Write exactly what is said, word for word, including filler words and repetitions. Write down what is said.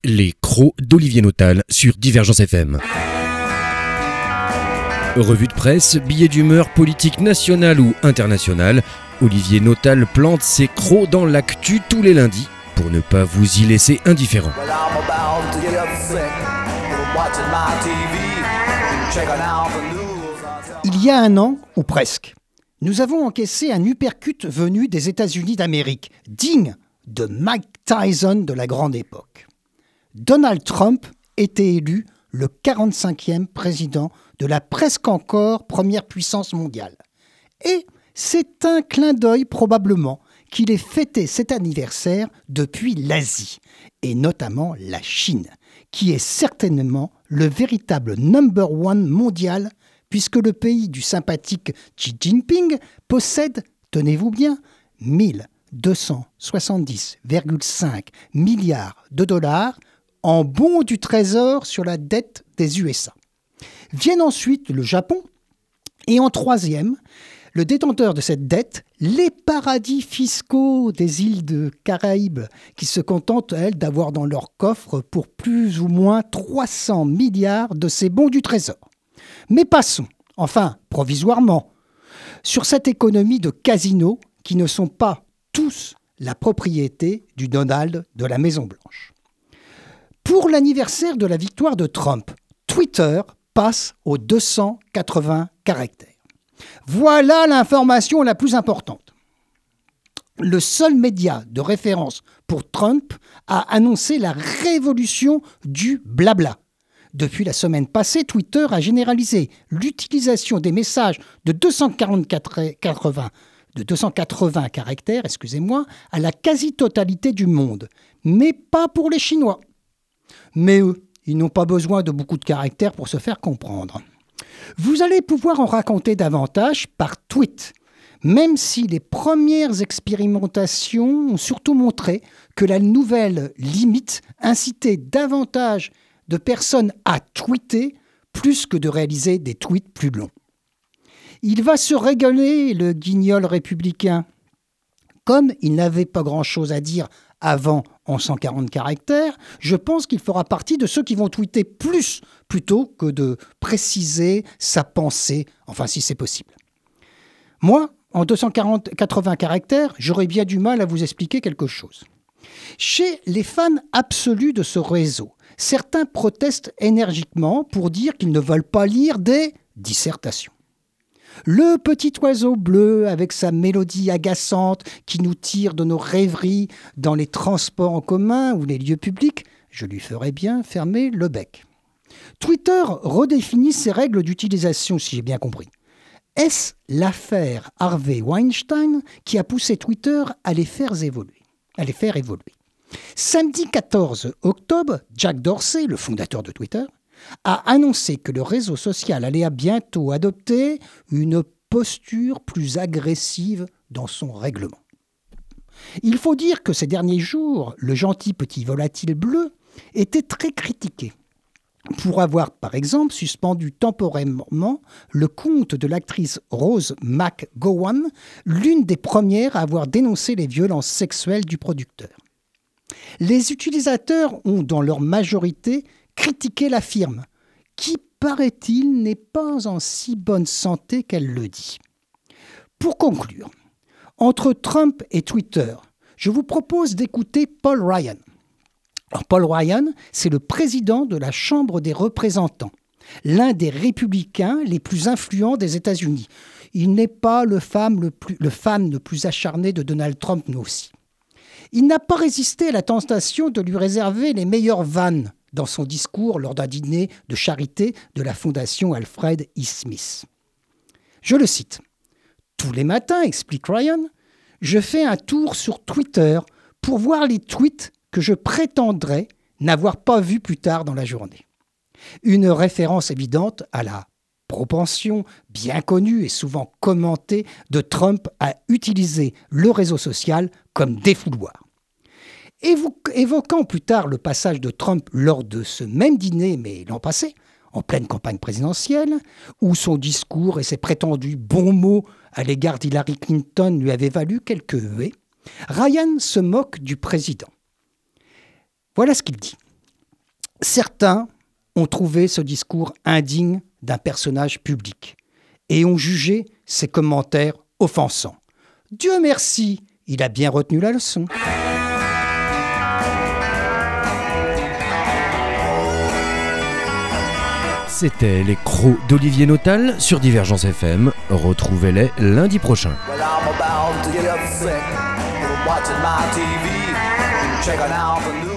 Les crocs d'Olivier Notal sur Divergence F M. Revue de presse, billets d'humeur politique nationale ou internationale, Olivier Notal plante ses crocs dans l'actu tous les lundis pour ne pas vous y laisser indifférent. Il y a un an, ou presque, nous avons encaissé un uppercut venu des États-Unis d'Amérique, digne de Mike Tyson de la grande époque. Donald Trump était élu le quarante-cinquième président de la presque encore première puissance mondiale. Et c'est un clin d'œil probablement qu'il ait fêté cet anniversaire depuis l'Asie, et notamment la Chine, qui est certainement le véritable number one mondial, puisque le pays du sympathique Xi Jinping possède, tenez-vous bien, mille deux cent soixante-dix virgule cinq milliards de dollars en bons du trésor sur la dette des U S A. Viennent ensuite le Japon et en troisième, le détenteur de cette dette, les paradis fiscaux des îles de Caraïbes qui se contentent, elles, d'avoir dans leur coffre pour plus ou moins trois cents milliards de ces bons du trésor. Mais passons, enfin provisoirement, sur cette économie de casinos qui ne sont pas tous la propriété du Donald de la Maison-Blanche. Pour l'anniversaire de la victoire de Trump, Twitter passe aux deux cent quatre-vingts caractères. Voilà l'information la plus importante. Le seul média de référence pour Trump a annoncé la révolution du blabla. Depuis la semaine passée, Twitter a généralisé l'utilisation des messages de deux cent quatre-vingts de deux cent quatre-vingts caractères, excusez-moi, à la quasi-totalité du monde, mais pas pour les Chinois. Mais eux, ils n'ont pas besoin de beaucoup de caractères pour se faire comprendre. Vous allez pouvoir en raconter davantage par tweet, même si les premières expérimentations ont surtout montré que la nouvelle limite incitait davantage de personnes à tweeter plus que de réaliser des tweets plus longs. Il va se régaler, le guignol républicain. Comme il n'avait pas grand-chose à dire avant en cent quarante caractères, je pense qu'il fera partie de ceux qui vont tweeter plus plutôt que de préciser sa pensée, enfin si c'est possible. Moi, en deux cent quatre-vingts caractères, j'aurais bien du mal à vous expliquer quelque chose. Chez les fans absolus de ce réseau, certains protestent énergiquement pour dire qu'ils ne veulent pas lire des dissertations. Le petit oiseau bleu avec sa mélodie agaçante qui nous tire de nos rêveries dans les transports en commun ou les lieux publics, je lui ferais bien fermer le bec. Twitter redéfinit ses règles d'utilisation, si j'ai bien compris. Est-ce l'affaire Harvey Weinstein qui a poussé Twitter à les faire évoluer, à les faire évoluer. Samedi quatorze octobre, Jack Dorsey, le fondateur de Twitter, a annoncé que le réseau social allait bientôt adopter une posture plus agressive dans son règlement. Il faut dire que ces derniers jours, le gentil petit volatile bleu était très critiqué pour avoir, par exemple, suspendu temporairement le compte de l'actrice Rose McGowan, l'une des premières à avoir dénoncé les violences sexuelles du producteur. Les utilisateurs ont, dans leur majorité, critiqué la firme, qui, paraît-il, n'est pas en si bonne santé qu'elle le dit. Pour conclure, entre Trump et Twitter, je vous propose d'écouter Paul Ryan. Alors, Paul Ryan, c'est le président de la Chambre des représentants, l'un des républicains les plus influents des États-Unis. Il n'est pas le fan le plus, le fan le plus acharné de Donald Trump, nous aussi. Il n'a pas résisté à la tentation de lui réserver les meilleures vannes dans son discours lors d'un dîner de charité de la fondation Alfred E. Smith. Je le cite. « Tous les matins, explique Ryan, je fais un tour sur Twitter pour voir les tweets que je prétendrais n'avoir pas vus plus tard dans la journée. » Une référence évidente à la propension bien connue et souvent commentée de Trump à utiliser le réseau social comme défouloir. Évoquant plus tard le passage de Trump lors de ce même dîner, mais l'an passé, en pleine campagne présidentielle, où son discours et ses prétendus bons mots à l'égard d'Hillary Clinton lui avaient valu quelques huées, Ryan se moque du président. Voilà ce qu'il dit. Certains ont trouvé ce discours indigne d'un personnage public et ont jugé ses commentaires offensants. Dieu merci, il a bien retenu la leçon. C'était les crocs d'Olivier Notal sur Divergence F M. Retrouvez-les lundi prochain. Well, I'm about to get upset from watching my T V, checking out the news.